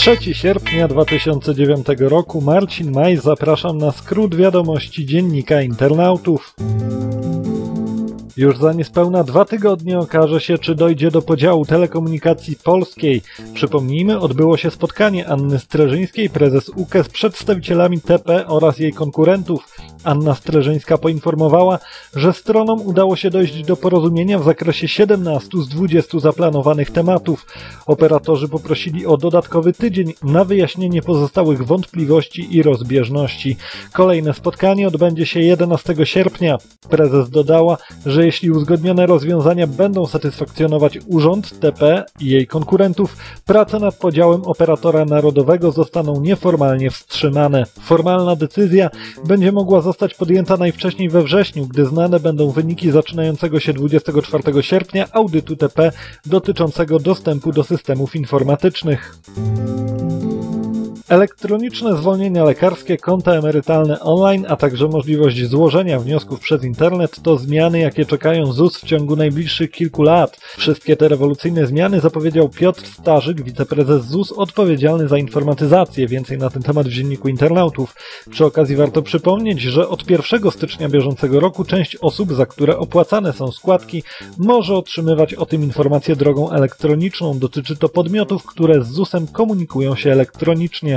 3 sierpnia 2009 roku, Marcin Maj, zapraszam na skrót wiadomości Dziennika Internautów. Już za niespełna 2 tygodnie okaże się, czy dojdzie do podziału telekomunikacji polskiej. Przypomnijmy, odbyło się spotkanie Anny Streżyńskiej, prezes UKE, z przedstawicielami TP oraz jej konkurentów. Anna Streżyńska poinformowała, że stronom udało się dojść do porozumienia w zakresie 17 z 20 zaplanowanych tematów. Operatorzy poprosili o dodatkowy tydzień na wyjaśnienie pozostałych wątpliwości i rozbieżności. Kolejne spotkanie odbędzie się 11 sierpnia. Prezes dodała, że jeśli uzgodnione rozwiązania będą satysfakcjonować Urząd, TP i jej konkurentów, prace nad podziałem operatora narodowego zostaną nieformalnie wstrzymane. Formalna decyzja będzie mogła zostać podjęta najwcześniej we wrześniu, gdy znane będą wyniki zaczynającego się 24 sierpnia audytu TP dotyczącego dostępu do systemów informatycznych. Elektroniczne zwolnienia lekarskie, konta emerytalne online, a także możliwość złożenia wniosków przez internet to zmiany, jakie czekają ZUS w ciągu najbliższych kilku lat. Wszystkie te rewolucyjne zmiany zapowiedział Piotr Starzyk, wiceprezes ZUS odpowiedzialny za informatyzację. Więcej na ten temat w Dzienniku Internautów. Przy okazji warto przypomnieć, że od 1 stycznia bieżącego roku część osób, za które opłacane są składki, może otrzymywać o tym informacje drogą elektroniczną. Dotyczy to podmiotów, które z ZUS-em komunikują się elektronicznie.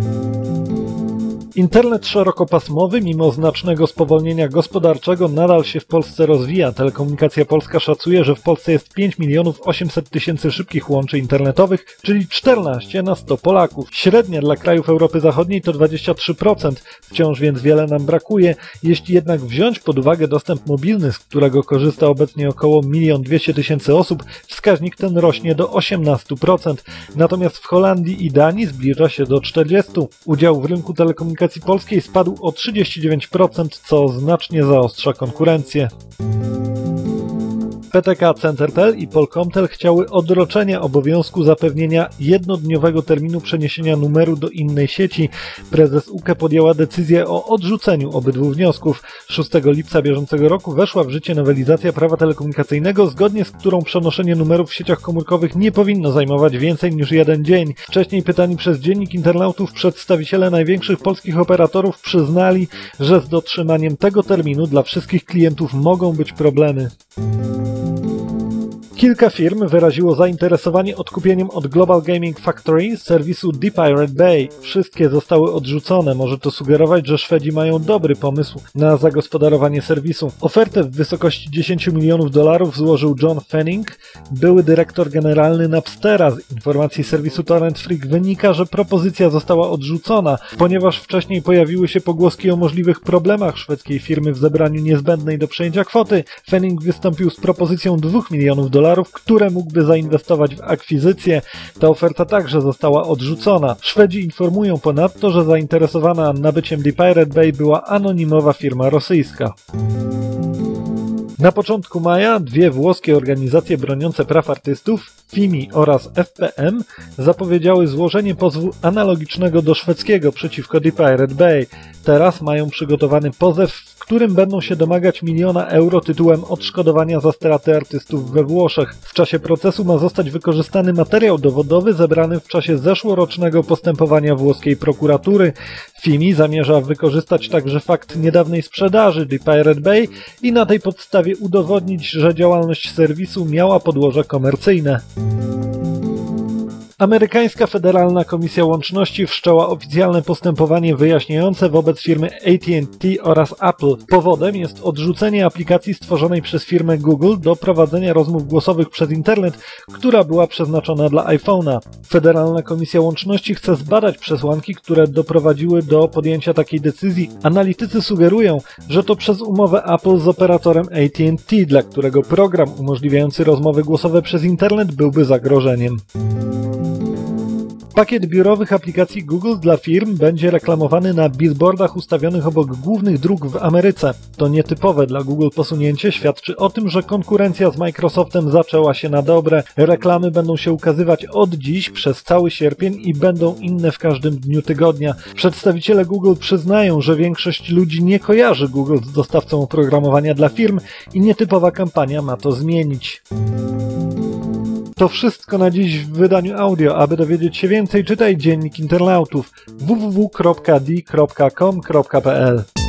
Internet szerokopasmowy, mimo znacznego spowolnienia gospodarczego, nadal się w Polsce rozwija. Telekomunikacja Polska szacuje, że w Polsce jest 5 800 000 szybkich łączy internetowych, czyli 14 na 100 Polaków. Średnia dla krajów Europy Zachodniej to 23%, wciąż więc wiele nam brakuje. Jeśli jednak wziąć pod uwagę dostęp mobilny, z którego korzysta obecnie około 1 200 000 osób, wskaźnik ten rośnie do 18%. Natomiast w Holandii i Danii zbliża się do 40%. Udział w rynku telekomunikacji polskiej spadł o 39%, co znacznie zaostrza konkurencję. PTK Centertel i Polkomtel chciały odroczenia obowiązku zapewnienia jednodniowego terminu przeniesienia numeru do innej sieci. Prezes UKE podjęła decyzję o odrzuceniu obydwu wniosków. 6 lipca bieżącego roku weszła w życie nowelizacja prawa telekomunikacyjnego, zgodnie z którą przenoszenie numerów w sieciach komórkowych nie powinno zajmować więcej niż 1 dzień. Wcześniej pytani przez Dziennik Internautów przedstawiciele największych polskich operatorów przyznali, że z dotrzymaniem tego terminu dla wszystkich klientów mogą być problemy. Kilka firm wyraziło zainteresowanie odkupieniem od Global Gaming Factory serwisu The Pirate Bay. Wszystkie zostały odrzucone. Może to sugerować, że Szwedzi mają dobry pomysł na zagospodarowanie serwisu. Ofertę w wysokości $10 milionów złożył John Fanning, były dyrektor generalny Napstera. Z informacji serwisu Torrent Freak wynika, że propozycja została odrzucona, ponieważ wcześniej pojawiły się pogłoski o możliwych problemach szwedzkiej firmy w zebraniu niezbędnej do przejęcia kwoty. Fanning wystąpił z propozycją $2 milionów, które mógłby zainwestować w akwizycję. Ta oferta także została odrzucona. Szwedzi informują ponadto, że zainteresowana nabyciem The Pirate Bay była anonimowa firma rosyjska. Na początku maja 2 włoskie organizacje broniące praw artystów, FIMI oraz FPM, zapowiedziały złożenie pozwu analogicznego do szwedzkiego przeciwko The Pirate Bay. Teraz mają przygotowany pozew, w którym będą się domagać €1 miliona tytułem odszkodowania za straty artystów we Włoszech. W czasie procesu ma zostać wykorzystany materiał dowodowy zebrany w czasie zeszłorocznego postępowania włoskiej prokuratury. FIMI zamierza wykorzystać także fakt niedawnej sprzedaży The Pirate Bay i na tej podstawie udowodnić, że działalność serwisu miała podłoże komercyjne. Amerykańska Federalna Komisja Łączności wszczęła oficjalne postępowanie wyjaśniające wobec firmy AT&T oraz Apple. Powodem jest odrzucenie aplikacji stworzonej przez firmę Google do prowadzenia rozmów głosowych przez internet, która była przeznaczona dla iPhone'a. Federalna Komisja Łączności chce zbadać przesłanki, które doprowadziły do podjęcia takiej decyzji. Analitycy sugerują, że to przez umowę Apple z operatorem AT&T, dla którego program umożliwiający rozmowy głosowe przez internet byłby zagrożeniem. Pakiet biurowych aplikacji Google dla firm będzie reklamowany na billboardach ustawionych obok głównych dróg w Ameryce. To nietypowe dla Google posunięcie świadczy o tym, że konkurencja z Microsoftem zaczęła się na dobre. Reklamy będą się ukazywać od dziś przez cały sierpień i będą inne w każdym dniu tygodnia. Przedstawiciele Google przyznają, że większość ludzi nie kojarzy Google z dostawcą oprogramowania dla firm i nietypowa kampania ma to zmienić. To wszystko na dziś w wydaniu audio. Aby dowiedzieć się więcej, czytaj Dziennik Internautów www.di.com.pl